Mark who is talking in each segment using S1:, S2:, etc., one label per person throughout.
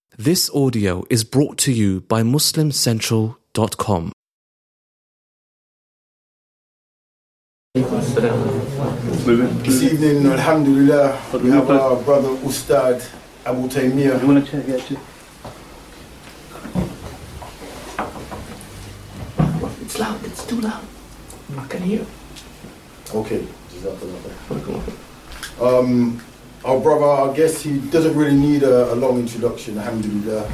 S1: This audio is brought to you by MuslimCentral.com.
S2: This evening, alhamdulillah, we have our brother Ustad Abu Taymiyyah.
S3: You want to check it?
S4: It's loud, it's too loud. I can hear.
S2: Okay. Our brother, I guess he doesn't really need a long introduction, alhamdulillah.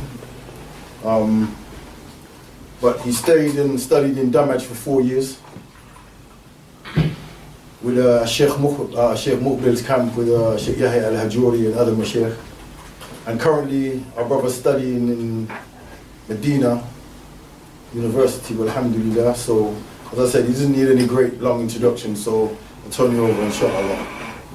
S2: But he stayed and studied in Damaj for 4 years with Sheikh Muqbil's camp with Sheikh Yahya al-Hajuri and other mashaykh. And currently our brother's studying in Medina University, alhamdulillah. So, as I said, he doesn't need any great long introduction, so I'll turn you over, inshallah.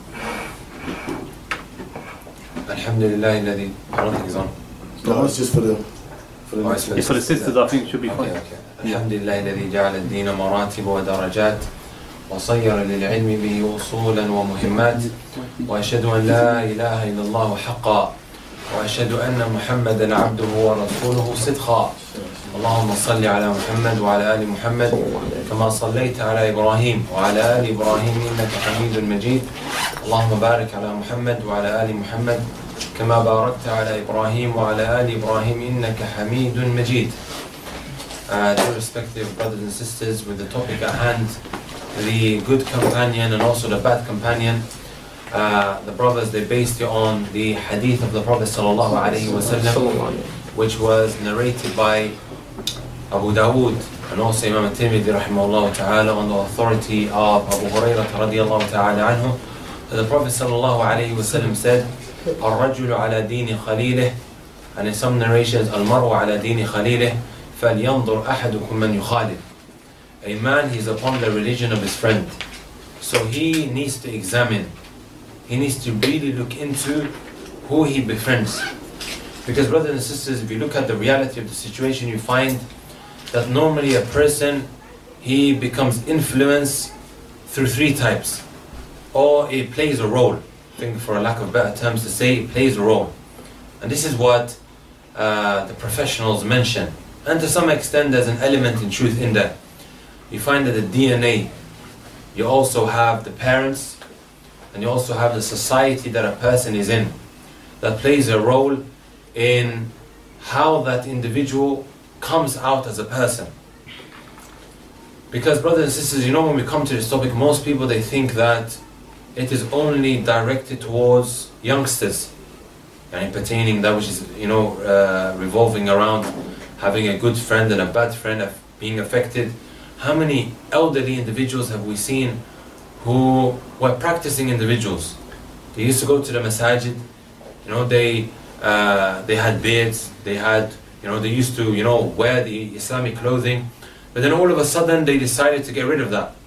S5: Alhamdulillah, alladhi, I don't think it's on.
S2: No, it's just for the
S5: next
S3: It's for the sisters, I think it should be fine.
S5: Okay. Alhamdulillah, alladhi ja'ala ad-dina maratib wa darajat wa sayyara lil-'ilmi bihi usulan wa muhimmat wa ashhadu an la ilaha illallah haqqa wa ashhadu anna Muhammadan 'abduhu wa rasuluhu sidqa. اللهم صل على محمد وعلى آل محمد كما صليت على إبراهيم وعلى آل إبراهيم إنك حميد مجيد اللهم بارك على محمد وعلى آل محمد كما باركت على إبراهيم وعلى آل إبراهيم إنك حميد مجيد. Dear respective brothers and sisters, with the topic at hand, the good companion and also the bad companion, the brothers, they based it on the hadith of the Prophet sallallahu alaihi wasallam, which was narrated by Abu Dawood and also Imam al-Tirmidhi rahimahullah ta'ala on the authority of Abu Hurairah radiyallahu ta'ala anhu. The Prophet sallallahu alayhi wa sallam said, الرجل على دين خليله, and in some narrations, المرء على دين خليله فلينظر أحدكم من يخالف. A man, he's upon the religion of his friend. So he needs to examine, he needs to really look into who he befriends. Because brothers and sisters, if you look at the reality of the situation, you find that normally a person, he becomes influenced through three types, or it plays a role. I think, for a lack of better terms to say, it plays a role. And this is what the professionals mention. And to some extent there's an element in truth in that. You find that the DNA, you also have the parents, and you also have the society that a person is in, that plays a role in how that individual comes out as a person. Because brothers and sisters, when we come to this topic, most people, they think that it is only directed towards youngsters, and pertaining that which is revolving around having a good friend and a bad friend, being affected. How many elderly individuals have we seen who were practicing individuals? They used to go to the masajid, they had beards, they used to, wear the Islamic clothing, but then all of a sudden they decided to get rid of that,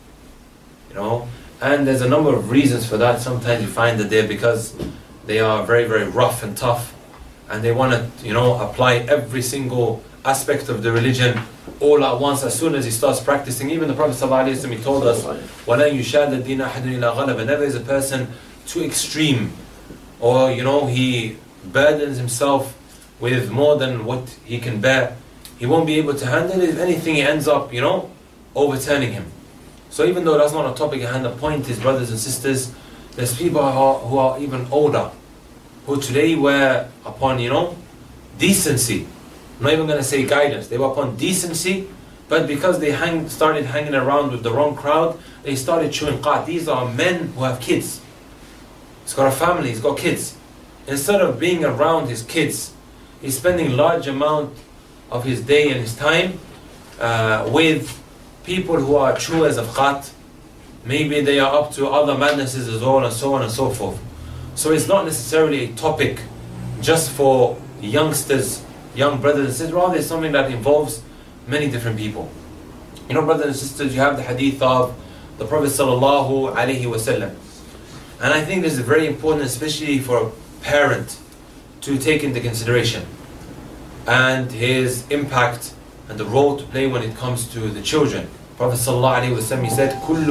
S5: and there's a number of reasons for that. Sometimes you find that they're because they are very, very rough and tough, and they want to, apply every single aspect of the religion all at once as soon as he starts practicing. Even the Prophet ﷺ, he told us, وَلَنْ يُشَادَ الدِّينَ أَحَدٌ إِلَّا غَلَبَ. Never is a person too extreme, or he burdens himself with more than what he can bear. He won't be able to handle it. If anything, he ends up, overturning him. So even though that's not a topic at hand, the point is, brothers and sisters, there's people who are even older, who today were upon, decency. I'm not even going to say guidance. They were upon decency, but because they started hanging around with the wrong crowd, they started chewing qat. These are men who have kids. He's got a family, he's got kids. Instead of being around his kids, he's spending large amount of his day and his time with people who are chewers of qat. Maybe they are up to other madnesses as well, and so on and so forth. So it's not necessarily a topic just for youngsters, young brothers and sisters. Rather, it's something that involves many different people. Brothers and sisters, you have the hadith of the Prophet sallallahu alaihi wasallam, and I think this is very important, especially for a parent, to take into consideration, and his impact and the role to play when it comes to the children. Prophet ﷺ, he said, كُلُّ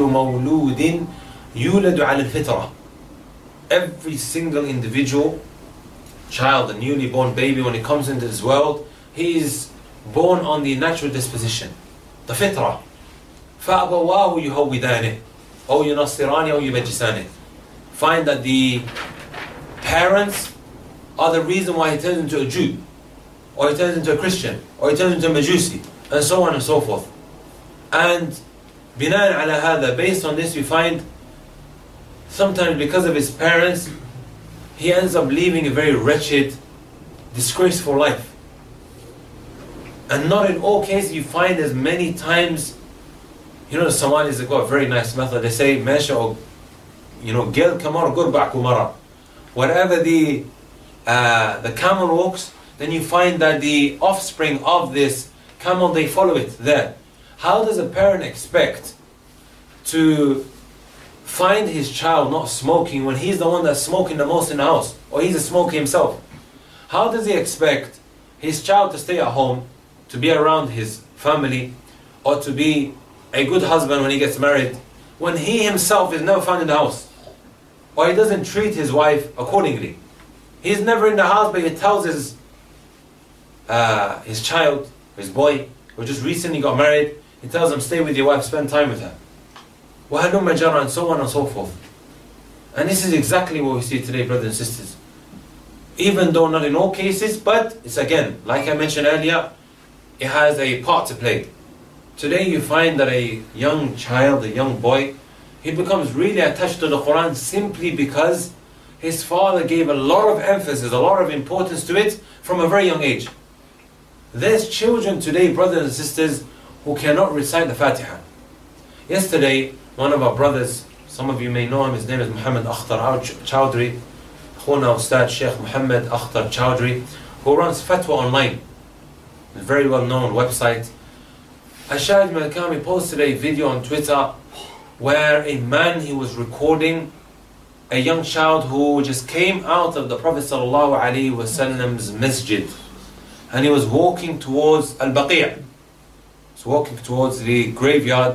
S5: مَوْلُودٍ يُولَدُ عَلَى الْفِطْرَةِ. Every single individual child, a newly born baby, when he comes into this world, he is born on the natural disposition, the fitrah. فَأَبَوَاهُ يُهَوِّدَانِهِ أو يُنَصِّرَانِهِ أو يُمَجِّسَانِهِ. Find that the parents are the reason why he turns into a Jew, or he turns into a Christian, or he turns into a Majusi, and so on and so forth. And بناء على هذا, based on this, you find sometimes because of his parents, he ends up living a very wretched, disgraceful life. And not in all cases you find as many times, you know, the Somalis, they've got a very nice method. They say, Mesha, or, you know, Gel Kamar Gurba Kumara. Wherever the camel walks, then you find that the offspring of this camel, they follow it there. How does a parent expect to find his child not smoking when he's the one that's smoking the most in the house, or he's a smoker himself? How does he expect his child to stay at home, to be around his family, or to be a good husband when he gets married, when he himself is never found in the house, or he doesn't treat his wife accordingly? He's never in the house, but he tells his child, his boy, who just recently got married, he tells him, stay with your wife, spend time with her. وَهَلُمَّ جَرًا, and so on and so forth. And this is exactly what we see today, brothers and sisters. Even though not in all cases, but it's again, like I mentioned earlier, it has a part to play. Today you find that a young child, a young boy, he becomes really attached to the Quran simply because his father gave a lot of emphasis, a lot of importance to it from a very young age. There's children today, brothers and sisters, who cannot recite the Fatiha. Yesterday, one of our brothers, some of you may know him, his name is Muhammad Akhtar Chowdhury, Khuna Ustad Sheikh Muhammad Akhtar Chowdhury, who runs Fatwa Online, a very well known website. Ashad Malkami posted a video on Twitter where a man, he was recording a young child who just came out of the Prophet ﷺ's masjid, and he was walking towards Al-Baqi'. He's walking towards the graveyard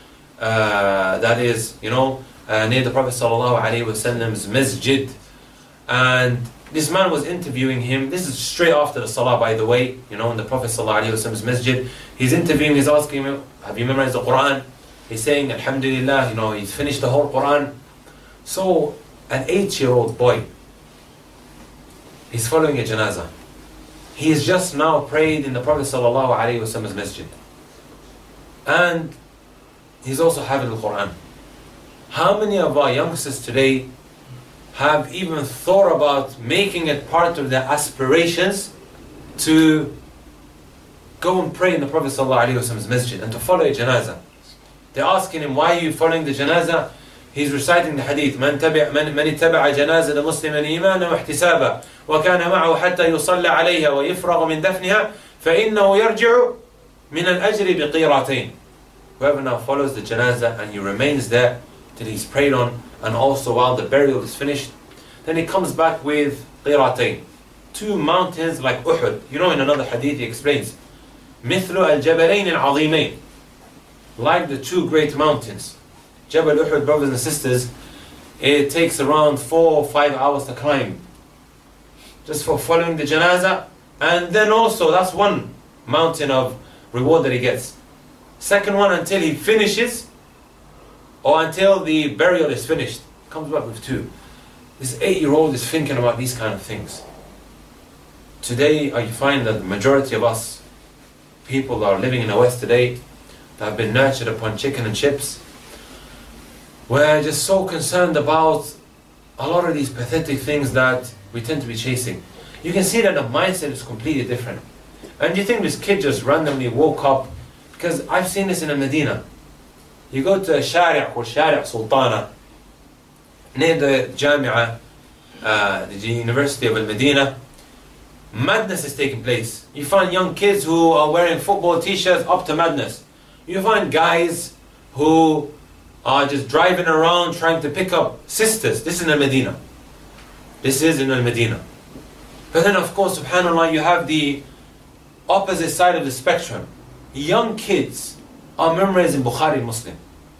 S5: that is, you know, near the Prophet ﷺ's masjid. And this man was interviewing him. This is straight after the salah, by the way, you know, in the Prophet ﷺ's masjid. He's interviewing, he's asking him, have you memorized the Quran? He's saying, Alhamdulillah, you know, he's finished the whole Quran. So, an 8-year-old boy, he's following a janazah. He's just now prayed in the Prophet ﷺ's masjid. And he's also having the Quran. How many of our youngsters today have even thought about making it part of their aspirations to go and pray in the Prophet ﷺ's masjid and to follow a janazah? They're asking him, why are you following the janazah? He's reciting the hadith, من اتبع جنازة مسلم إيمانا واحتسابا وكان معه حتى يصلى عليها ويفرغ من دفنها فإنه يرجع من الأجر بقيرتين. Whoever now follows the janazah and he remains there till he's prayed on, and also while the burial is finished, then he comes back with qiratain, 2 mountains like Uhud. You know, in another hadith he explains, مثل الجبلين العظيمين, like the 2 great mountains. Jabal Uhud, brothers and sisters, it takes around 4 or 5 hours to climb, just for following the janazah. And then also, that's one mountain of reward that he gets. Second one, until he finishes, or until the burial is finished, comes back with 2. This 8-year-old is thinking about these kind of things. Today, I find that the majority of us, people that are living in the West today, that have been nurtured upon chicken and chips, we're just so concerned about a lot of these pathetic things that we tend to be chasing. You can see that the mindset is completely different. And you think this kid just randomly woke up, because I've seen this in Medina. You go to a shari' called Shari' Sultana, near the Jamia, the University of Al-Medina. Madness is taking place. You find young kids who are wearing football t-shirts up to madness. You find guys who are just driving around trying to pick up sisters. This is in Al-Medina. This is in Al-Medina. But then of course, subhanAllah, you have the opposite side of the spectrum. Young kids are memorizing Bukhari and Muslim.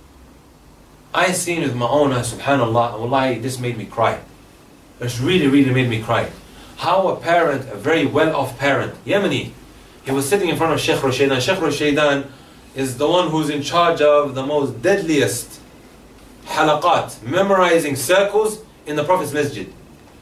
S5: I seen with my own eyes, subhanAllah, and wallahi, this made me cry. It's really, really made me cry. how a parent, a very well-off parent, Yemeni, he was sitting in front of Sheikh Rushaydan. Sheikh Rushaydan is the one who's in charge of the most deadliest halaqat, memorizing circles in the Prophet's masjid.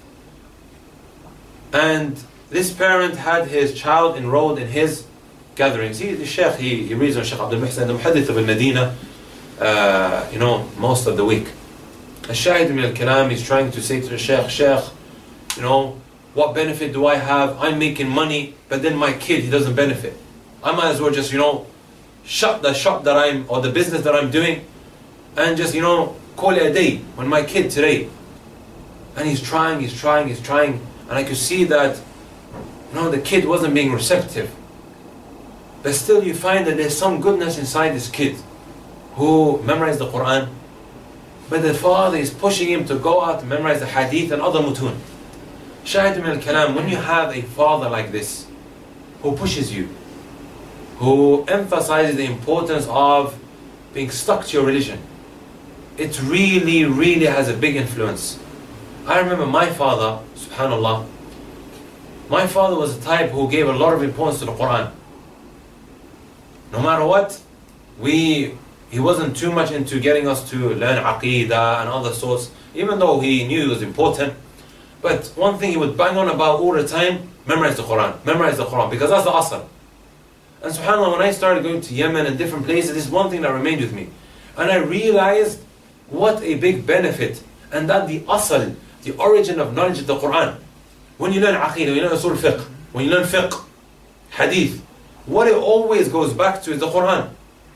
S5: And this parent had his child enrolled in his gatherings. The Sheikh, he reads on Sheikh Abdul Muhsin, the Muhaddith of al-Medina, most of the week. Al-Shahid min al-Kalam is trying to say to the Sheikh, what benefit do I have? I'm making money, but then my kid, he doesn't benefit. I might as well just, shut the shop that or the business that I'm doing, and just, call it a day when my kid today. And he's trying, and I could see that, the kid wasn't being receptive. But still you find that there's some goodness inside this kid who memorized the Quran, but the father is pushing him to go out and memorize the hadith and other mutun. Shahid min al-Kalam, when you have a father like this, who pushes you, who emphasizes the importance of being stuck to your religion, it really, really has a big influence. I remember my father, subhanallah, my father was the type who gave a lot of importance to the Quran. No matter what, he wasn't too much into getting us to learn aqidah and other sorts, even though he knew it was important. But one thing he would bang on about all the time, memorize the Quran, because that's the asr. And subhanAllah, when I started going to Yemen and different places, this is one thing that remained with me. And I realized what a big benefit, and that the asl, the origin of knowledge of the Quran. When you learn aqidah, when you learn usul fiqh, when you learn fiqh, hadith, what it always goes back to is the Quran.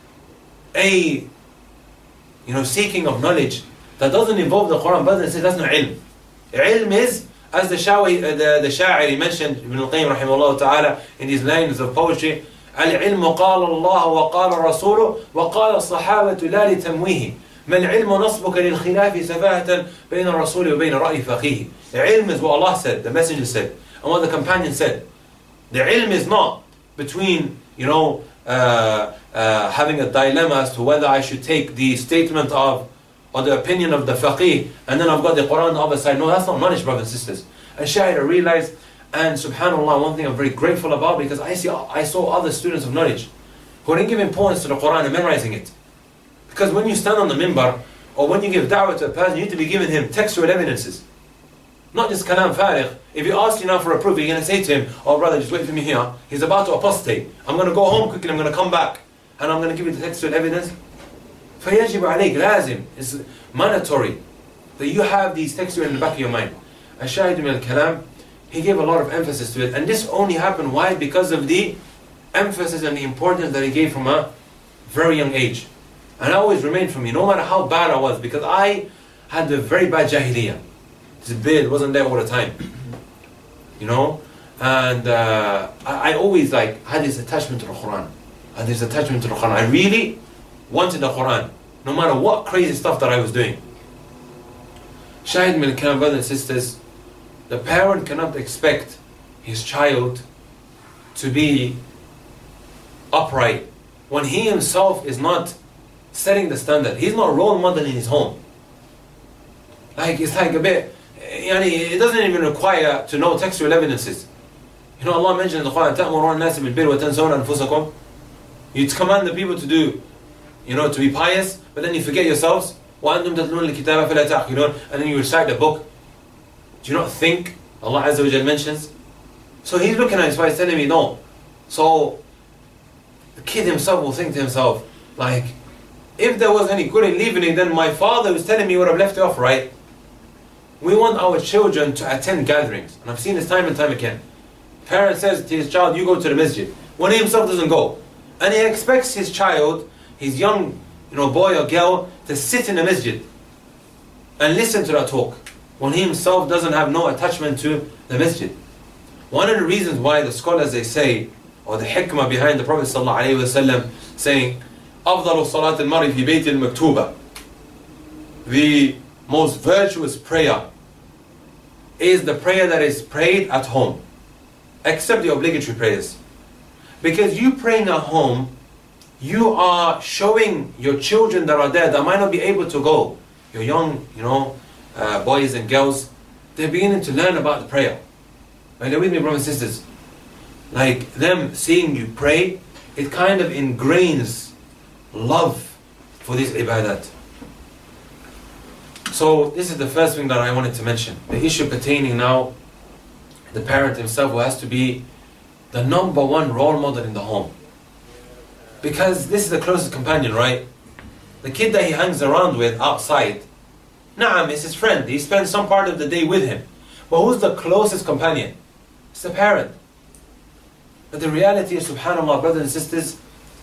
S5: Seeking of knowledge that doesn't involve the Quran, but that's not ilm. Ilm is, as the Sha'iri mentioned, Ibn al-Qayyim rahimahullah ta'ala, in his lines of poetry, العلم قال الله وقال الرسول وقال الصحابة لا لتمويه ما العلم نصبك للخلاف سفاهة بين الرسول وبين رأي فقيه. The ilm is what Allah said, the Messenger said, and what the companion said. The ilm is not between, having a dilemma as to whether I should take the statement of, or the opinion of the faqih, and then I've got the Quran on the other side. No, that's not knowledge, brothers and sisters. And Shahid realized, and subhanAllah, one thing I'm very grateful about, because I saw other students of knowledge who didn't give importance to the Quran and memorizing it. Because when you stand on the minbar, or when you give da'wah to a person, you need to be giving him textual evidences. Not just kalam farigh. If he asks you now for a proof, you're going to say to him, oh brother, just wait for me here. He's about to apostate. I'm going to go home quickly, I'm going to come back, and I'm going to give you the textual evidence. فَيَجِبُ عَلَيْكَ لازم. It's mandatory that you have these textual in the back of your mind. Al-Shahid min al-Kalam, he gave a lot of emphasis to it. And this only happened, why? Because of the emphasis and the importance that he gave from a very young age. And it always remained for me, no matter how bad I was, because I had a very bad jahiliyyah. This beard wasn't there all the time. And I always had this attachment to the Quran. I really wanted the Quran, no matter what crazy stuff that I was doing. Shahid min al-Kalam, brothers and sisters, the parent cannot expect his child to be upright when he himself is not setting the standard. He's not a role model in his home. It's a bit, it doesn't even require to know textual evidences. Allah mentioned in the Quran, تَأْمُرُونَ النَّاسِ بِالْبِرِّ وَتَنْسَوْنَ أَنفُسَكُمْ. You command the people to do, to be pious, but then you forget yourselves. وَأَنْتُمْ تَتْلُونَ الْكِتَابَ فَلَا تَعْقِلُونَ. And then you recite the book. Do you not think? Allah Azza wa Jal mentions. So he's looking at his wife telling me no. So the kid himself will think to himself, if there was any good in leaving it, then my father was telling me would have left it off, right? We want our children to attend gatherings. And I've seen this time and time again. Parent says to his child, you go to the masjid. When he himself doesn't go. And he expects his child, his young boy or girl, to sit in the masjid and listen to that talk, when he himself doesn't have no attachment to the masjid. One of the reasons why the scholars, they say, or the hikmah behind the Prophet ﷺ saying, أفضل صلاة المرء في بيت المكتوبة, the most virtuous prayer is the prayer that is prayed at home, except the obligatory prayers. Because you praying at home, you are showing your children that are there that might not be able to go, your young boys and girls, they're beginning to learn about the prayer. Are you with me, brothers and sisters? Like them seeing you pray, it kind of ingrains love for this ibadat. So this is the first thing that I wanted to mention. The issue pertaining now the parent himself, who has to be the number one role model in the home. Because this is the closest companion, right? The kid that he hangs around with outside, Naam is his friend. He spends some part of the day with him. But who's the closest companion? It's the parent. But the reality is, subhanAllah, brothers and sisters,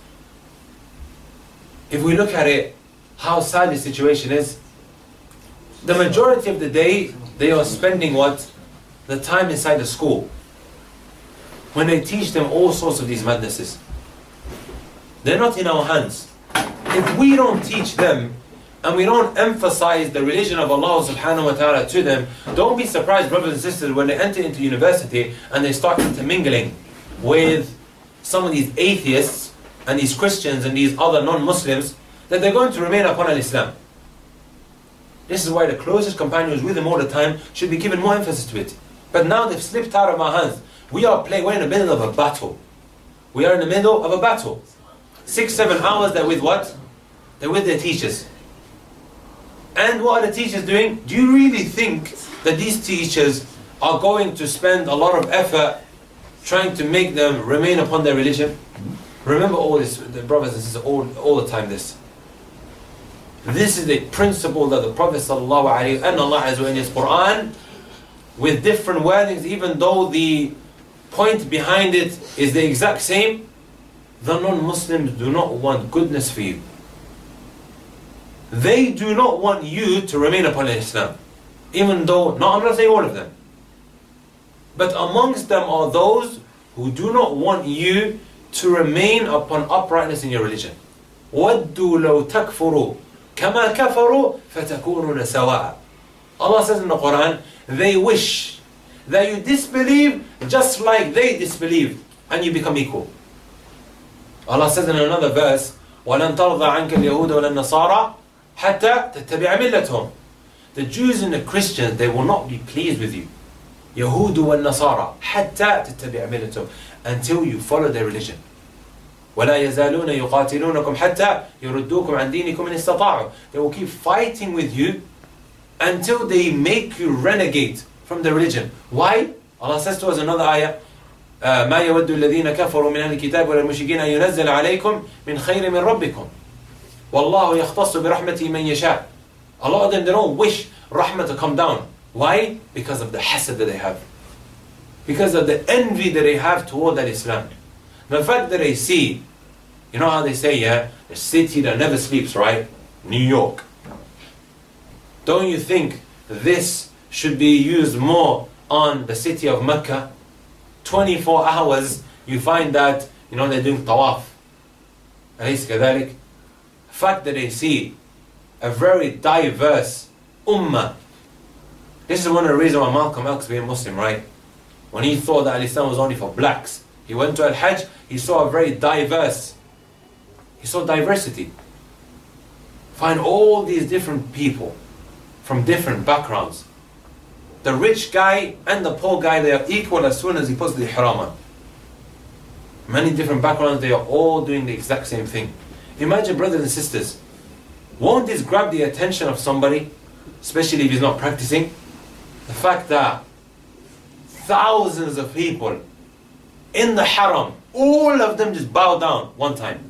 S5: if we look at it, how sad the situation is, the majority of the day, they are spending what? The time inside the school. When they teach them all sorts of these madnesses. They're not in our hands. If we don't teach them, and we don't emphasize the religion of Allah subhanahu wa ta'ala to them, don't be surprised, brothers and sisters, when they enter into university and they start intermingling with some of these atheists and these Christians and these other non-Muslims, that they're going to remain upon al-Islam. This is why the closest companion who's with them all the time should be given more emphasis to it. But now they've slipped out of our hands. We're in the middle of a battle. We are in the middle of a battle. 6-7 hours they're with what? They're with their teachers. And what are the teachers doing? Do you really think that these teachers are going to spend a lot of effort trying to make them remain upon their religion? Remember all this, the brothers and sisters, all the time this. This is the principle that the Prophet ﷺ and Allah Azza wa Jalla in His Quran, with different wordings, even though the point behind it is the exact same, the non-Muslims do not want goodness for you. They do not want you to remain upon Islam. Even though, no, I'm not saying all of them. But amongst them are those who do not want you to remain upon uprightness in your religion. وَدُّوا لَوْ تَكْفُرُوا كَمَا كَفَرُوا فَتَكُونُونَ سَوَاءً. Allah says in the Quran, they wish that you disbelieve just like they disbelieve, and you become equal. Allah says in another verse, وَلَنْ تَرْضَ عَنْكَ الْيَهُودَ وَلَا النَّصَارَى حَتَّى تَتَّبِعَ مِلَّتُهُمْ. The Jews and the Christians, they will not be pleased with you. يَهُودُ وَالنَّصَارَى حَتَّى تَتَّبِعَ مِلَّتُهُمْ, until you follow their religion. وَلَا يَزَالُونَ يُقَاتِلُونَكُمْ حَتَّى يُرُدُّوكُمْ عَنْ دِينِكُمْ إِنِ اسْتَطَاعُوا. They will keep fighting with you until they make you renegade from the religion. Why? Allah says to us another ayah, ما يود الذين كفروا من أهل الكتاب ولا المشركين أن ينزل عليكم من خير من ربكم والله يختص برحمته من يشاء. A lot of them, they don't wish rahmah to come down. Why? Because of the hasad that they have. Because of the envy that they have toward that Islam. The fact that they see, you know how they say, yeah, the city that never sleeps, right? New York. Don't you think this should be used more on the city of Mecca? 24 hours, you find that, you know, they're doing tawaf. أليس كذلك? The fact that they see a very diverse ummah. This is one of the reasons why Malcolm X being Muslim, right? When he thought that Islam was only for blacks, he went to Al-Hajj, he saw a very diverse, he saw diversity. Find all these different people from different backgrounds. The rich guy and the poor guy, they are equal as soon as he puts the ihram on. Many different backgrounds, they are all doing the exact same thing. Imagine, brothers and sisters, won't this grab the attention of somebody, especially if he's not practicing? The fact that thousands of people in the haram, all of them just bow down one time.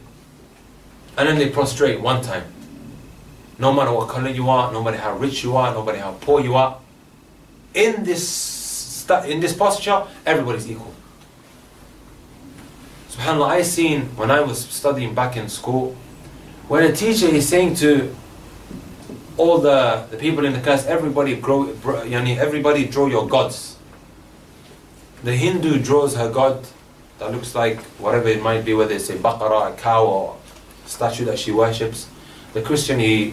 S5: And then they prostrate one time. No matter what color you are, no matter how rich you are, no matter how poor you are. In this posture, everybody's equal. SubhanAllah, I seen when I was studying back in school, when a teacher is saying to all the people in the class, everybody draw your gods. The Hindu draws her god that looks like whatever it might be, whether it's a baqarah, a cow, or a statue that she worships. The Christian, he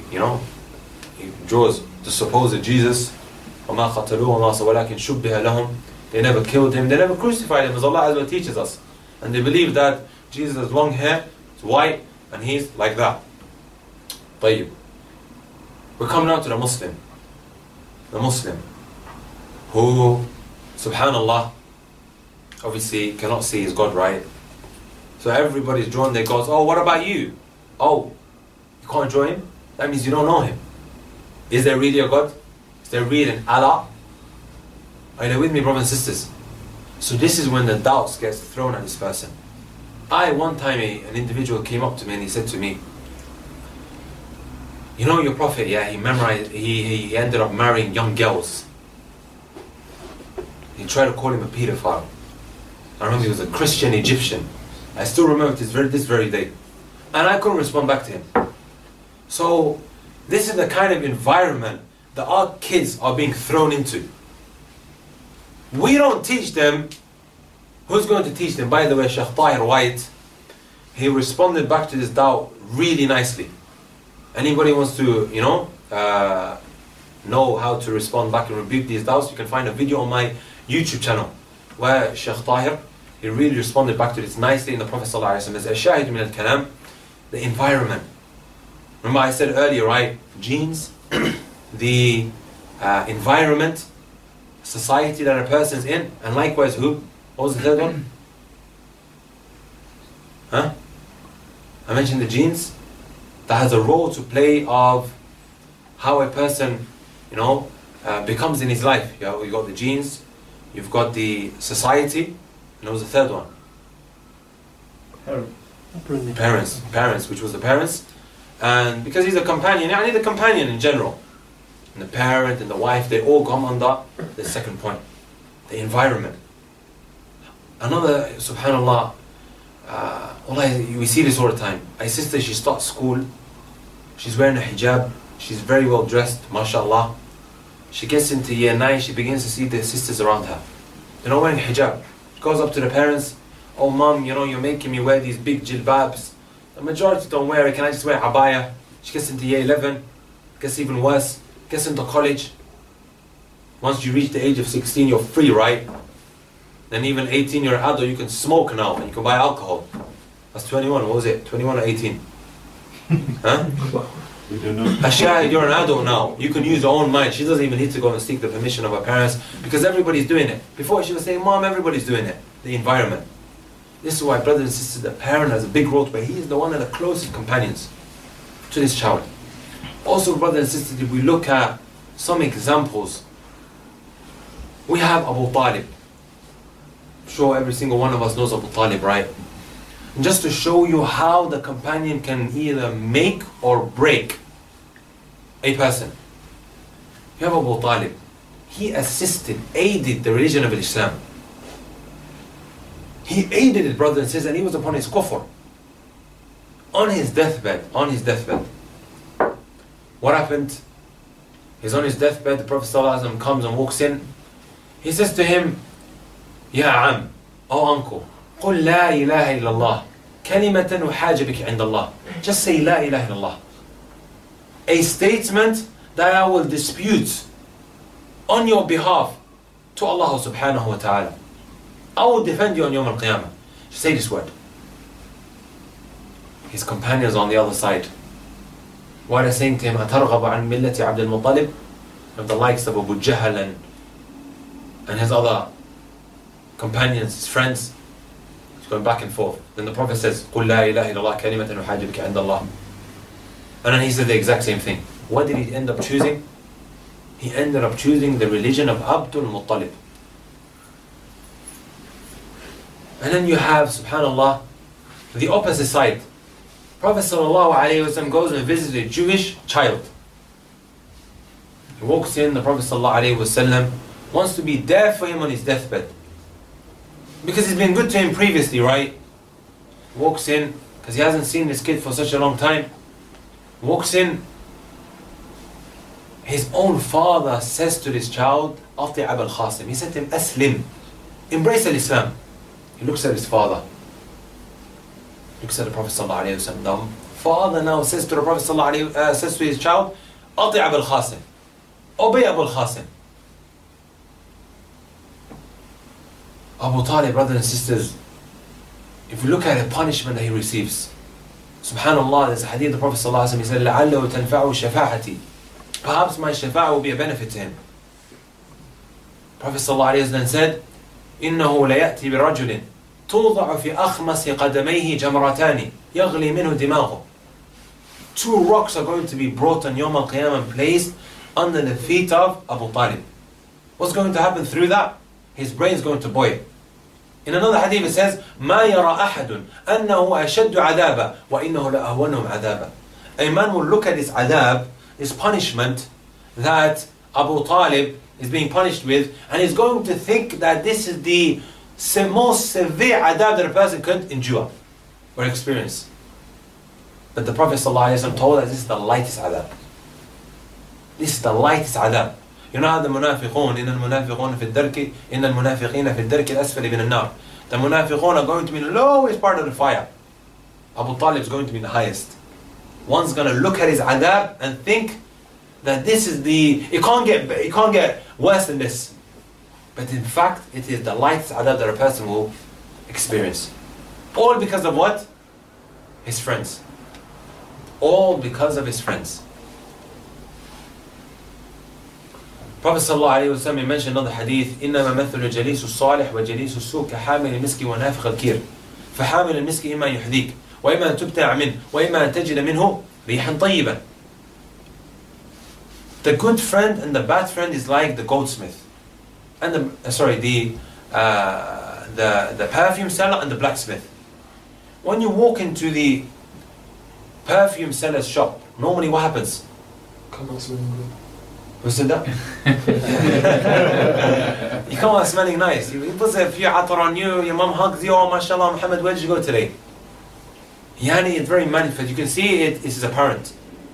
S5: draws the supposed Jesus. وَمَا قَتَلُوهُ وَمَا وَلَكِنْ شُبِّهَ لَهُمْ. They never killed him, they never crucified him, as Allah Azza wa Jalla teaches us. And they believe that Jesus has long hair, it's white, and he's like that. طيب. We come now to the Muslim. The Muslim who Subhanallah, obviously cannot see his God, right? So everybody's drawn their gods. Oh, what about you? Oh, you can't draw him? That means you don't know him. Is there really a God? Is there really an Allah? Are you with me, brothers and sisters? So this is when the doubts gets thrown at this person. One time an individual came up to me and he said to me, you know your Prophet, yeah, he ended up marrying young girls. He tried to call him a pedophile. I remember he was a Christian Egyptian. I still remember this very day. And I couldn't respond back to him. So this is the kind of environment that our kids are being thrown into. We don't teach them. Who's going to teach them? By the way, Sheikh Tahir White, he responded back to this doubt really nicely. Anybody wants to, know how to respond back and rebuke these doubts, you can find a video on my YouTube channel where Sheikh Tahir, he really responded back to this nicely in the Prophet ﷺ. As Ashahid min al-Kalam, the environment. Remember I said earlier, right? Genes, the environment, society that a person's in, and likewise who? What was the third one? Huh? I mentioned the genes. That has a role to play of how a person, becomes in his life. You've got the genes, you've got the society, and what was the third one? Parents, which was the parents. And because he's a companion, I need a companion in general. And the parent and the wife, they all come under the second point, the environment. Another, subhanallah, we see this all the time. A sister, she starts school, she's wearing a hijab, she's very well dressed, mashallah. She gets into year 9, she begins to see the sisters around her. They're not wearing hijab. She goes up to the parents, oh mom, you're making me wear these big jilbabs. The majority don't wear it, can I just wear abaya? She gets into year 11, gets even worse, gets into college. Once you reach the age of 16, you're free, right? Then even 18, you're an adult, you can smoke now, and you can buy alcohol. That's 21, what was it? 21 or 18? Huh?
S3: We don't know.
S5: Ashahid, you're an adult now. You can use your own mind. She doesn't even need to go and seek the permission of her parents because everybody's doing it. Before she was saying, Mom, everybody's doing it. The environment. This is why, brothers and sisters, the parent has a big role to play. He is the one of the closest companions to this child. Also, brothers and sisters, if we look at some examples, we have Abu Talib. I'm sure every single one of us knows Abu Talib, right? And just to show you how the companion can either make or break a person. You have Abu Talib. He aided the religion of Islam. He aided it, brothers and sisters, and he was upon his kufr. On his deathbed. What happened? He's on his deathbed, the Prophet ﷺ comes and walks in. He says to him, Ya Am, oh uncle, قل لا إله إلا الله كلمة أحاج بك عند الله. Just say La ilaha illallah. A statement that I will dispute on your behalf to Allah subhanahu wa ta'ala. I will defend you on Yawm al-Qiyamah. Just say this word. His companions on the other side, what are saying to him, أترغب عن ملة عبد المطلب? Of the likes of Abu Jahl and his other companions, his friends. He's going back and forth. Then the Prophet says, قُلْ لَا إِلَهِ إِلَّا اللَّهِ كَلِمَةً أُحَاجُ بِكَ عِنْدَ اللَّهِ. And then he said the exact same thing. What did he end up choosing? He ended up choosing the religion of Abdul Muttalib. And then you have, subhanallah, the opposite side. Prophet ﷺ goes and visits a Jewish child. He walks in, the Prophet ﷺ wants to be there for him on his deathbed. Because he's been good to him previously, right? He walks in, because he hasn't seen his kid for such a long time. Walks in. His own father says to this child, Ati Abul Qasim, he said to him, Aslim, embrace Islam. He looks at his father. Looks at the Prophet ﷺ. The father now says to the Prophet ﷺ, says to his child, Ati Abul Qasim, obey Abul Qasim. Abu Talib, brothers and sisters, if we look at the punishment that he receives, subhanallah, there's a hadith of the Prophet ﷺ, he said, لَعَلَّهُ تَنْفَعُ شَفَاعَتِي. Perhaps my shafa'ah will be a benefit to him. Prophet ﷺ then said, إنه ليأتي برجل توضع في أخمص قدميه جمرتان يغلي منه دماغه. Two rocks are going to be brought on Yawm al-Qiyamah and placed under the feet of Abu Talib. What's going to happen through that? His brain is going to boil. In another hadith it says, ما يرى أحد أنه أشد عذابا وإنه لأهونهم عذابا. A man will look at his adab, his punishment that Abu Talib is being punished with, and he's going to think that this is the most severe adab that a person could endure or experience. But the Prophet ﷺ told us this is the lightest adab. This is the lightest adab. You know how the munafiqun, إن المنافقون في الدرك إن المنافقين في الدرك الأسفل من النار. The munafiqun are going to be in the lowest part of the fire. Abu Talib is going to be in the highest. One's going to look at his adab and think that this is it can't get worse than this. But in fact, it is the lightest adab that a person will experience. All because of what? His friends. All because of his friends. Prophet ﷺ mentioned another hadith, إنما مثل جليس الصالح وجليس السوء كحامل المسك ونافخ الكير فحامل المسك إما يحذيك وإما أن تبتاع منه وإما أن تجد منه ريحا طيبا. The good friend and the bad friend is like the goldsmith and the perfume seller and the blacksmith. When you walk into the perfume seller's shop, normally what happens?
S2: Come on, smelling good.
S5: Who said that? You come out smelling nice. You put a few atar on you, your mom hugs you, oh mashallah, Muhammad, where did you go today? Yani, it's very manifest. You can see it is apparent.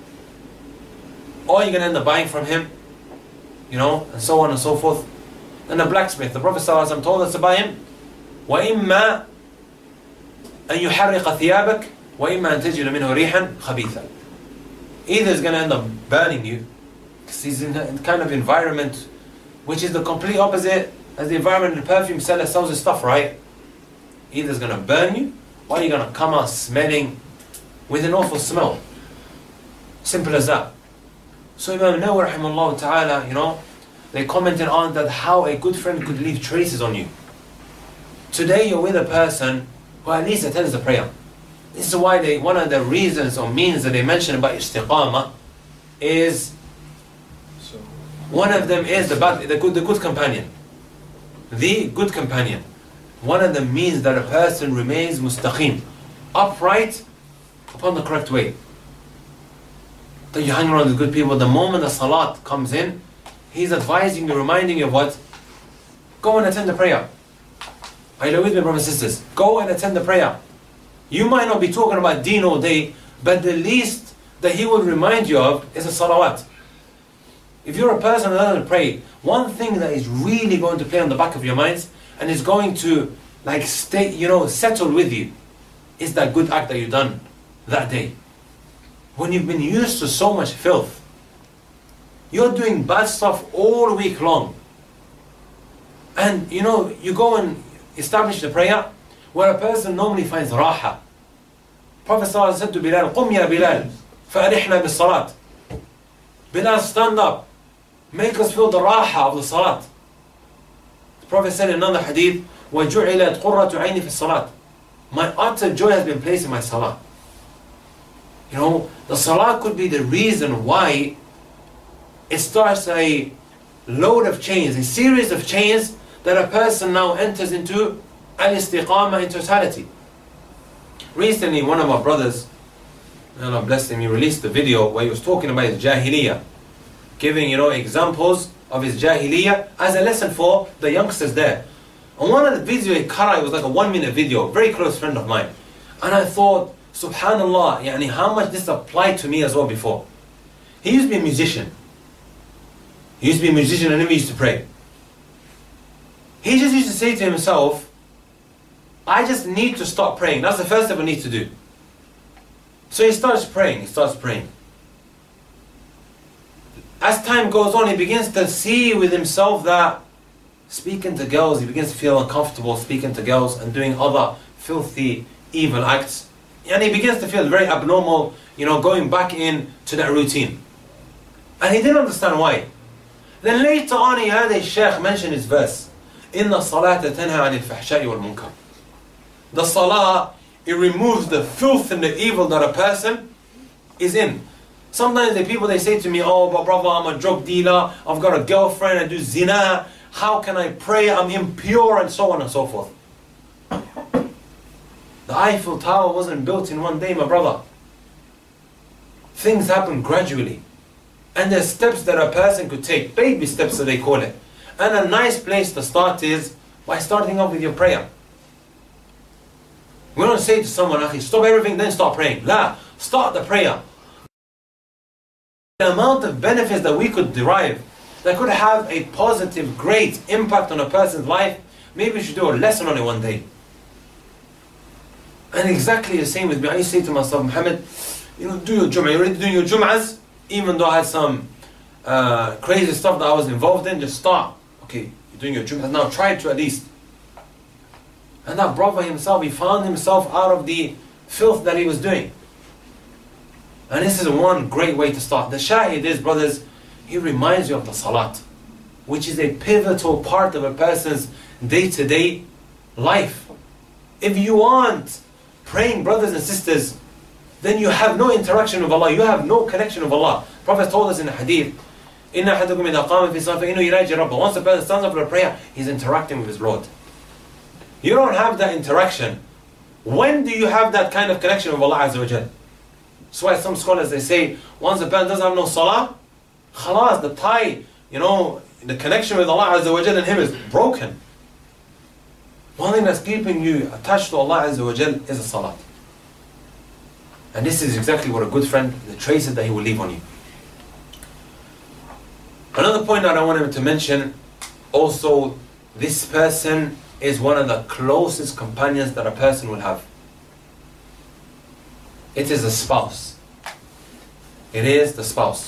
S5: Or you're going to end up buying from him, and so on and so forth. And the blacksmith, the Prophet ﷺ told us to buy him. وَإِمَّا أَن يُحَرِّقَ ثِيَابَكَ وَإِمَّا أَن تَجِدَ مِنْهُ رِيحًا خَبِيثًا. Either it's going to end up burning you, because he's in a kind of environment which is the complete opposite as the environment the perfume seller sells his stuff, right? Either it's going to burn you, or you're going to come out smelling with an awful smell. Simple as that. So Imam Nawawi rahimahullah ta'ala, they commented on that how a good friend could leave traces on you. Today you're with a person who at least attends the prayer. This is why one of the reasons or means that they mention about istiqamah is, one of them is the good companion. The good companion. One of them means that a person remains mustaqim, upright upon the correct way. That you hang around with good people, the moment the salat comes in, he's advising you, reminding you of what? Go and attend the prayer. Are you with me, brothers and sisters? Go and attend the prayer. You might not be talking about deen all day, but the least that he will remind you of is a salawat. If you're a person that doesn't pray, one thing that is really going to play on the back of your minds and is going to settle with you is that good act that you've done that day. When you've been used to so much filth, you're doing bad stuff all week long, and you go and establish the prayer where a person normally finds raha. Prophet ﷺ said to Bilal, قُمْ يَا بِلَال فَأَرِحْنَا بِالصَّلَاةِ. Bilal, stand up, make us feel the raha of the salat. The Prophet said in another hadith, وَجُعِلَتْ قُرَّةُ عَيْنِ فِي الصَّلَاةِ. My utter joy has been placed in my salah. The salah could be the reason why it starts a load of chains, a series of chains that a person now enters into al-istiqamah in totality. Recently, one of our brothers, Allah bless him, he released a video where he was talking about his jahiliyyah, giving examples of his jahiliyyah as a lesson for the youngsters there. And one of the videos he cut out, it was like a 1-minute video, a very close friend of mine. And I thought, subhanallah, how much this applied to me as well before. He used to be a musician. And never used to pray. He just used to say to himself, I just need to stop praying. That's the first step I need to do. So he starts praying. As time goes on, he begins to see with himself that speaking to girls, he begins to feel uncomfortable speaking to girls and doing other filthy, evil acts. And he begins to feel very abnormal, going back into that routine. And he didn't understand why. Then later on he heard a shaykh mention his verse. إِنَّ الصَّلَاةَ تَنْهَى عَنِ الْفَحْشَاءِ وَالْمُنْكَرِ. The salah, it removes the filth and the evil that a person is in. Sometimes the people, they say to me, oh, but brother, I'm a drug dealer, I've got a girlfriend, I do zina, how can I pray, I'm impure, and so on and so forth. The Eiffel Tower wasn't built in one day, my brother. Things happen gradually. And there's steps that a person could take, baby steps that they call it. And a nice place to start is by starting off with your prayer. We don't say to someone, Akhi, stop everything, then start praying. La, start the prayer. The amount of benefits that we could derive, that could have a positive, great impact on a person's life, maybe we should do a lesson on it one day. And exactly the same with me. I used to say to myself, Muhammad, do your Jum'ah. You're already doing your Jum'ahs, even though I had some crazy stuff that I was involved in, just start. Okay, you're doing your Jum'ahs now, try to at least. And that brother himself, he found himself out of the filth that he was doing. And this is one great way to start. The shahid is, brothers, he reminds you of the salat, which is a pivotal part of a person's day-to-day life. If you aren't praying, brothers and sisters, then you have no interaction with Allah, you have no connection with Allah. Prophet told us in the hadith, إِنَّ أَحَدَكُمْ إِذَا قَامَ فِي الصَّلَاةِ فَإِنَّهُ يُنَاجِي رَبَّهُ. Once a person stands up for a prayer, he's interacting with his Lord. You don't have that interaction. When do you have that kind of connection with Allah Azza wa Jal? That's why some scholars, they say, once a person doesn't have no salah, khalas, the tie, the connection with Allah Azza wa Jal and him is broken. One thing that's keeping you attached to Allah Azza wa Jal is a salat. And this is exactly what a good friend, the traces that he will leave on you. Another point that I wanted to mention, also, this person is one of the closest companions that a person will have. It is the spouse. It is the spouse.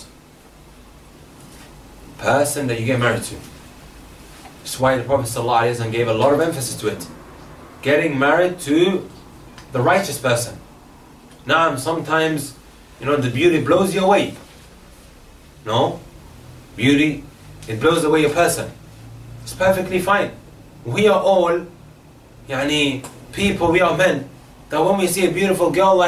S5: Person that you get married to. That's why the Prophet ﷺ gave a lot of emphasis to it. Getting married to the righteous person. Now, sometimes, the beauty blows you away. No? Beauty, it blows away a person. It's perfectly fine. We are all, people, we are men, that when we see a beautiful girl,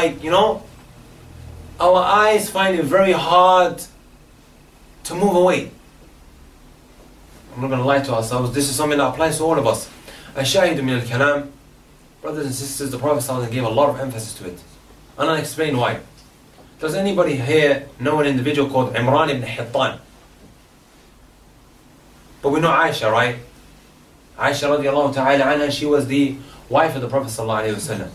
S5: our eyes find it very hard to move away. I'm not going to lie to ourselves, this is something that applies to all of us. Ash-shahidu min al-kalam, brothers and sisters, the Prophet ﷺ gave a lot of emphasis to it. And I'll explain why. Does anybody here know an individual called Imran ibn Hittan? But we know Aisha, right? Aisha radiallahu ta'ala anha, she was the wife of the Prophet sallallahu alayhi wa sallam.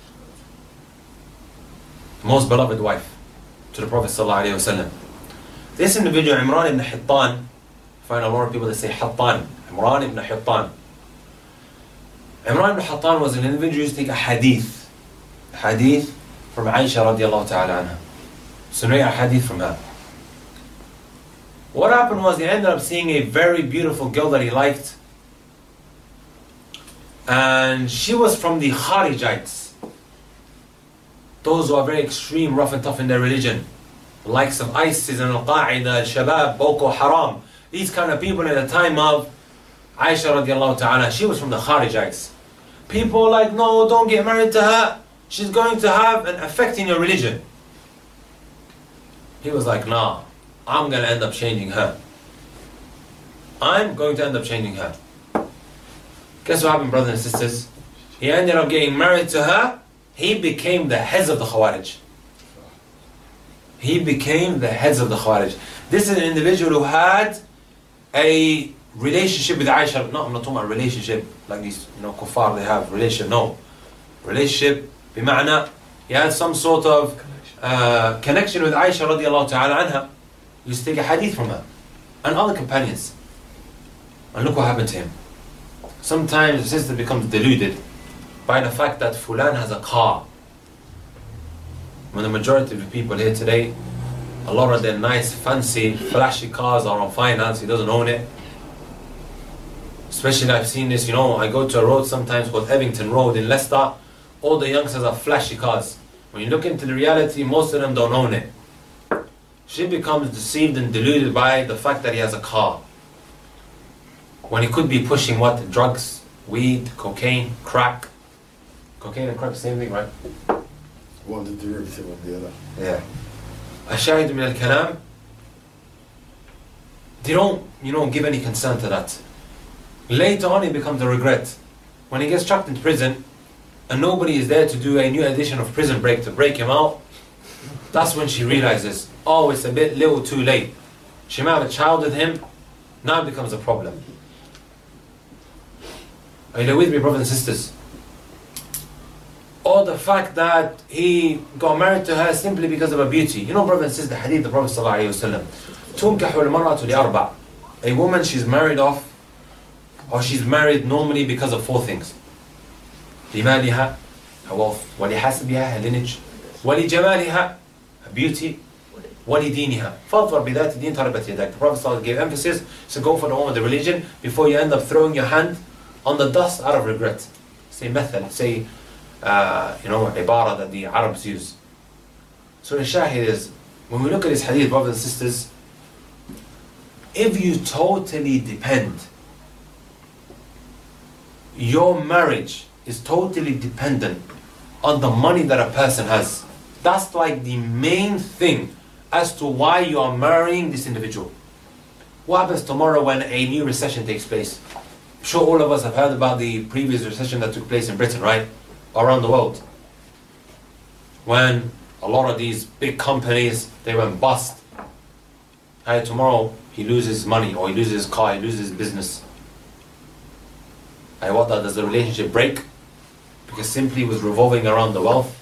S5: Most beloved wife to the Prophet sallallahu alayhi wa sallam. This individual, Imran ibn Hittan, I find a lot of people that say Hittan, Imran ibn Hittan. Imran ibn Hittan was an individual who used to take a hadith from Aisha radiallahu ta'ala anha. So narrate a hadith from her. What happened was he ended up seeing a very beautiful girl that he liked. And she was from the Kharijites. Those who are very extreme, rough and tough in their religion. The likes of ISIS and Al-Qaeda, Al-Shabaab, Boko Haram. These kind of people at the time of Aisha radiallahu ta'ala. She was from the Kharijites. People were like, no, don't get married to her. She's going to have an effect in your religion. He was like, nah, I'm going to end up changing her. I'm going to end up changing her. Guess what happened, brothers and sisters? He ended up getting married to her. He became the heads of the Khawarij. He became the heads of the Khawarij. This is an individual who had a relationship with Aisha. No, I'm not talking about relationship like these, kuffar, they have relationship. No. Relationship, bima'na, he had some sort of connection with Aisha radiallahu ta'ala anha. He used to take a hadith from her. And other companions. And look what happened to him. Sometimes the sister becomes deluded by the fact that Fulan has a car. When the majority of the people here today, a lot of their nice, fancy, flashy cars are on finance, he doesn't own it. Especially I've seen this, I go to a road sometimes called Evington Road in Leicester. All the youngsters have flashy cars. When you look into the reality, most of them don't own it. She becomes deceived and deluded by the fact that he has a car. when he could be pushing what? Drugs, weed, cocaine, crack. Cocaine and crack, same thing, right?
S2: One the derivative of the other.
S5: Yeah. الشاهد من الكلام, they don't, give any consent to that. Later on it becomes a regret. When he gets chucked into prison and nobody is there to do a new edition of Prison Break to break him out, that's when she realizes, oh, it's a bit little too late. She might have a child with him, now it becomes a problem. Are you with me, brothers and sisters? Or the fact that he got married to her simply because of her beauty. You know, brothers and sisters, the hadith of the Prophet ﷺ, تُنْكَحُ الْمَرْأَةُ لِأَرْبَعٍ. A woman, she's married off, or she's married normally because of 4 things. لِمَالِهَا, her wealth, وَلِحَسَبِهَا, her lineage, وَلِجَمَالِهَا, her beauty, وَلِدِينِهَا فَاظْفَرْ بِذَاتِ دِينٍ تَرِبَتْ يَدَيْكَ. The Prophet ﷺ gave emphasis, so go for the one with the religion before you end up throwing your hand on the dust out of regret. Say method, say ibara that the Arabs use. So the shahid is, when we look at this hadith, brothers and sisters, if you totally depend, your marriage is totally dependent on the money that a person has. That's like the main thing as to why you are marrying this individual. What happens tomorrow when a new recession takes place? I'm sure all of us have heard about the previous recession that took place in Britain, right? Around the world. When a lot of these big companies, they went bust. And tomorrow he loses money, or he loses his car, he loses his business. And does the relationship break? Because simply it was revolving around the wealth.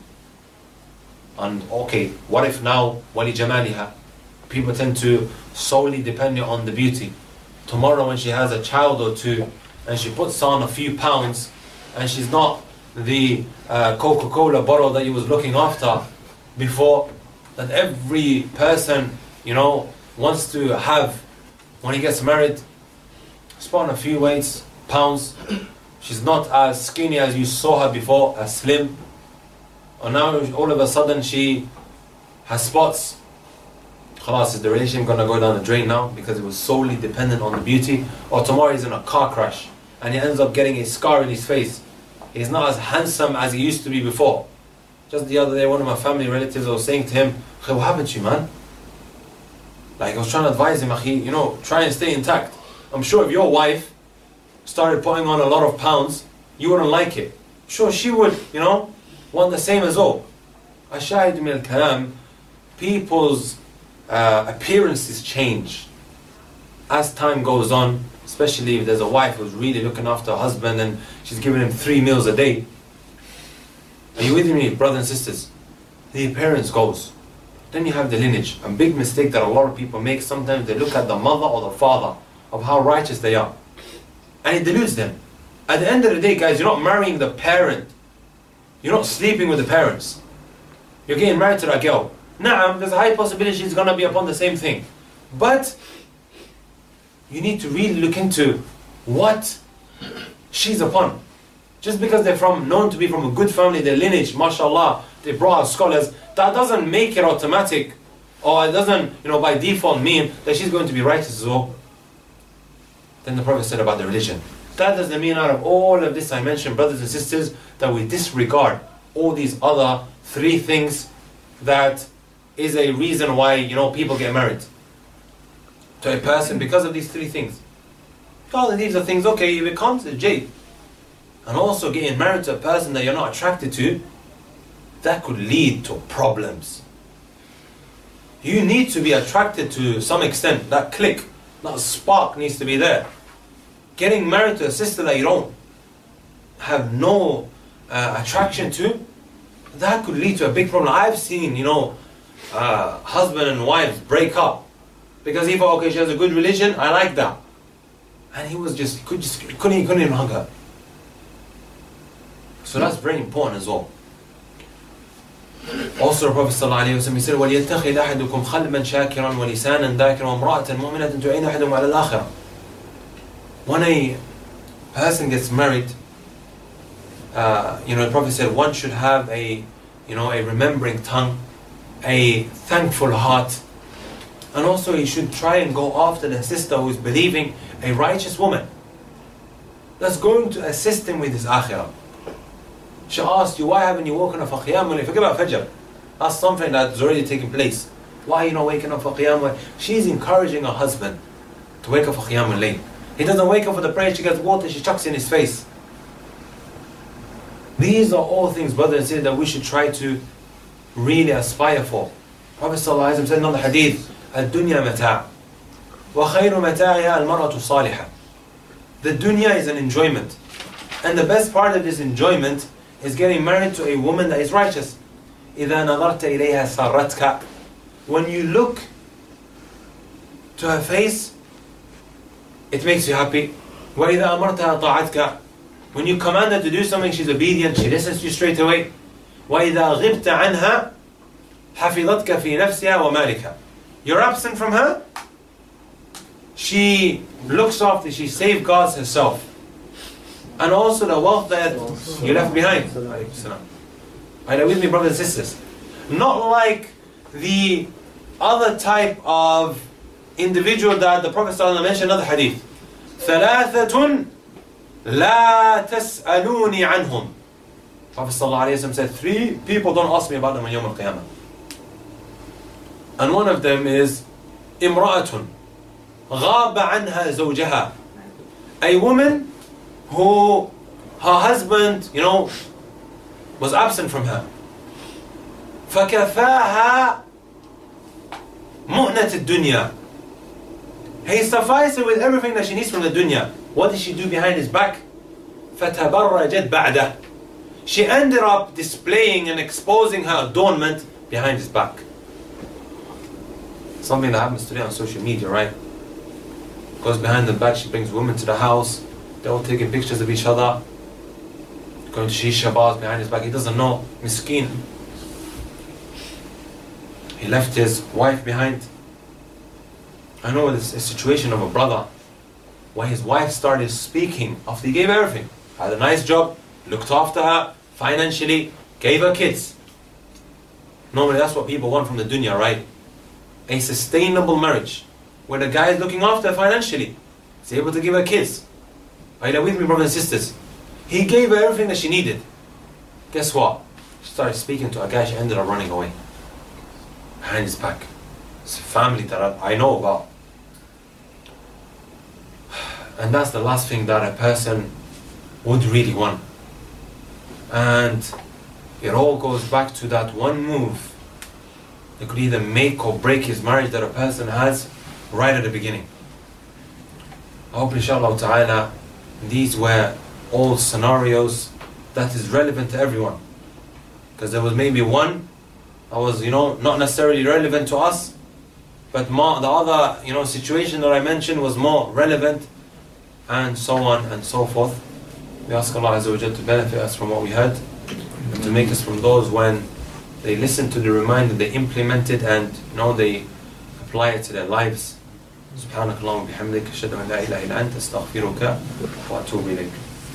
S5: And okay, what if now, wali jamaliha, people tend to solely depend on the beauty. Tomorrow when she has a child or two, and she puts on a few pounds, and she's not the Coca-Cola bottle that he was looking after before, that every person, wants to have when he gets married, put on a few weights, pounds. She's not as skinny as you saw her before, as slim. And now all of a sudden she has spots. Khalas, is the relationship going to go down the drain now because it was solely dependent on the beauty? Or tomorrow he's in a car crash and he ends up getting a scar in his face. He's not as handsome as he used to be before. Just the other day, one of my family relatives was saying to him, what happened to you, man? Like, I was trying to advise him, try and stay intact. I'm sure if your wife started putting on a lot of pounds, you wouldn't like it. Sure, she would, want the same as all. Ashahid min al-kalam, people's appearances change as time goes on, especially if there's a wife who's really looking after her husband and she's giving him 3 meals a day. Are you with me, brothers and sisters? The appearance goes. Then you have the lineage. A big mistake that a lot of people make, sometimes they look at the mother or the father of how righteous they are, and it deludes them. At the end of the day, guys, you're not marrying the parent. You're not sleeping with the parents. You're getting married to that girl. Naam, there's a high possibility she's going to be upon the same thing. But you need to really look into what she's upon. Just because they're known to be from a good family, their lineage, mashallah, they brought out scholars, that doesn't make it automatic, or it doesn't, by default mean that she's going to be righteous as well. Then the Prophet said about the religion. That doesn't mean out of all of this I mentioned, brothers and sisters, that we disregard all these other 3 things that is a reason why, people get married to a person because of these 3 things. All of these are things, okay, if it comes to jade, and also getting married to a person that you're not attracted to, that could lead to problems. You need to be attracted to some extent. That click, that spark needs to be there. Getting married to a sister that you don't have no attraction to, that could lead to a big problem. I've seen, husband and wives break up because he thought, okay, she has a good religion, I like that, and he was couldn't even hug her. So that's very important as well. Also the Prophet ﷺ, he said, وَلْيَتَّخِذْ أَحَدُكُمْ خَلْبًا شَاكِرًا وَلِسَانًا ذَاكِرًا وَامْرَأَةً مُؤْمِنَةً تُعِينُ أَحَدُهُمْ عَلَى الْآخِرَةِ. When a person gets married, the Prophet said one should have a remembering tongue, a thankful heart, And also you should try and go after the sister who is believing, a righteous woman that's going to assist him with his akhirah. She asked you, why haven't you woken up for Qiyam al-Layl? Forget about Fajr. That's something that's already taken place. Why are you not waking up for Qiyam al-Layl? She's encouraging her husband to wake up for Qiyam al-Layl. He doesn't wake up for the prayer, she gets water, she chucks in his face. These are all things, brothers and sisters, that we should try to really aspire for. Prophet ﷺ said in the hadith, الدنيا متاع وخير متاعها المرأة الصالحة. The dunya is an enjoyment, and the best part of this enjoyment is getting married to a woman that is righteous. إذا نظرت إليها سرتك. When you look to her face, it makes you happy. وإذا أمرتها طاعتك. When you command her to do something, she's obedient, she listens to you straight away. وإذا غبت عنها حفظتك في نفسها ومالك. You're absent from her, she looks after, she safeguards herself. And also the wealth that you left behind. Are you with me, brothers and sisters? Not like the other type of individual that the Prophet ﷺ mentioned in another hadith. ثلاثة لا تسألوني عنهم. Prophet ﷺ said, 3 people don't ask me about them on Yawm al-Qiyamah. And one of them is امرأة غاب عنها زوجها. A woman who her husband, was absent from her. فكفاها مؤنة الدنيا. He sufficed her with everything that she needs from the dunya. What did she do behind his back? فتبرجت بعده. She ended up displaying and exposing her adornment behind his back. Something that happens today on social media, right? Goes behind the back, she brings women to the house, they're all taking pictures of each other, going to shisha bars behind his back. He doesn't know, miskeen. He left his wife behind. I know this a situation of a brother where his wife started speaking after he gave her everything. Had a nice job, looked after her financially, gave her kids. Normally that's what people want from the dunya, right? A sustainable marriage where the guy is looking after her financially. He's able to give her kids. Are you with me, brothers and sisters? He gave her everything that she needed. Guess what? She started speaking to a guy, she ended up running away. Behind his back. It's a family that I know about. And that's the last thing that a person would really want. And it all goes back to that one move that could either make or break his marriage that a person has right at the beginning. I hope inshallah ta'ala these were all scenarios that is relevant to everyone. Because there was maybe one that was not necessarily relevant to us, but the other situation that I mentioned was more relevant, and so on and so forth. We ask Allah Azza wa Jalla to benefit us from what we heard, and to make us from those when they listen to the reminder, they implement it, and they apply it to their lives. سبحانك اللهم وبحمدك أشهد أن لا إله إلا أنت أستغفرك وأتوب إليك.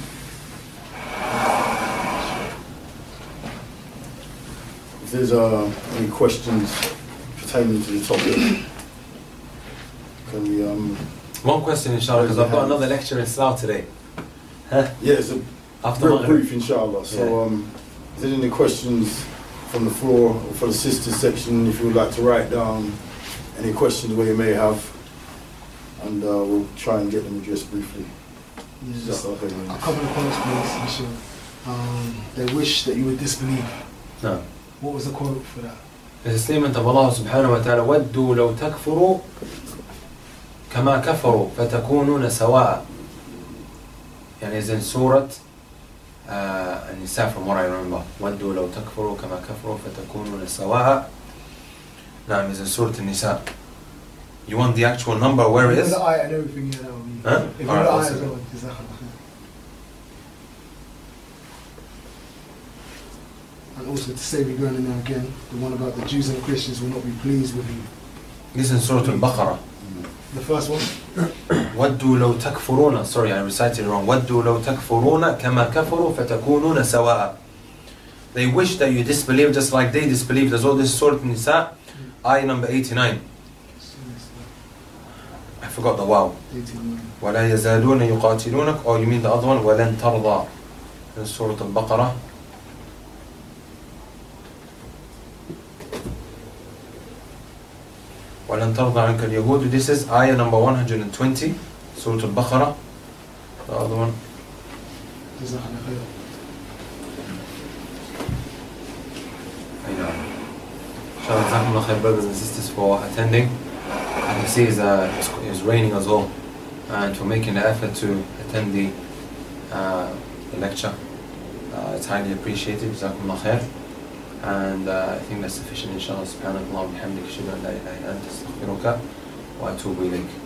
S2: If there's any questions pertaining to the topic, can we
S5: One question inshallah, because I've got another lecture in Slough today.
S2: Yeah, it's a
S5: After
S2: real
S5: Maghrib.
S2: brief inshallah. So if there's any questions from the floor or for the sisters section, if you would like to write down any questions where you may have, and we'll try and get them addressed briefly.
S6: Just a couple of quotes, please. They wish that you would disbelieve.
S5: No.
S6: What was the quote for that?
S5: There's a statement of Allah subhanahu wa ta'ala, وَدُّوا لَوْ تَكْفُرُوا كَمَا كَفَرُوا فَتَكُونُونَ سَوَاءً. And it's in Surah An-Nisa from what I remember. وَدُّوا لَوْ تَكْفُرُوا كَمَا كَفَرُوا فَتَكُونُونَ سَوَاءً. Now it's in Surah An-Nisa. You want the actual number where it is?
S6: The ayah and everything, that would be.
S5: Huh?
S6: If you
S5: Alright,
S6: the
S5: I'll
S6: ayah
S5: say
S6: as
S5: that.
S6: well, jazakallah khair. And also to say we're going in there again, the one about the Jews and Christians will not be pleased with you.
S5: This is in Surah Al-Baqarah.
S6: The first one?
S5: وَدُّوا لَوْ تَكْفُرُونَ. Sorry, I recited it wrong. وَدُّوا لَوْ تَكْفُرُونَ كَمَا كَفَرُوا فَتَكُونُونَ سَوَاءً. They wish that you disbelieve just like they disbelieved. As well, this is Surah An-Nisa, ayah number 89. forgot the wow.
S6: 81.
S5: ولا يزالون يقاتلونك, or you mean the other one, ولن ترضى in Surah Al-Baqarah. ولن ترضى عنك اليهود. This is ayah number 120, Surah Al-Baqarah. The other one.
S6: جزاك الله خير.
S5: Inshallah, jazakumullah khair, brothers and sisters, for attending. And you see it's raining as well, and for making the effort to attend the lecture. It's highly appreciated. Jazakumullah khair. And I think that's sufficient, inshallah. Subhanallahi wa bihamdihi, ashhadu an la ilaha illa anta, astaghfiruka wa atubu ilayk.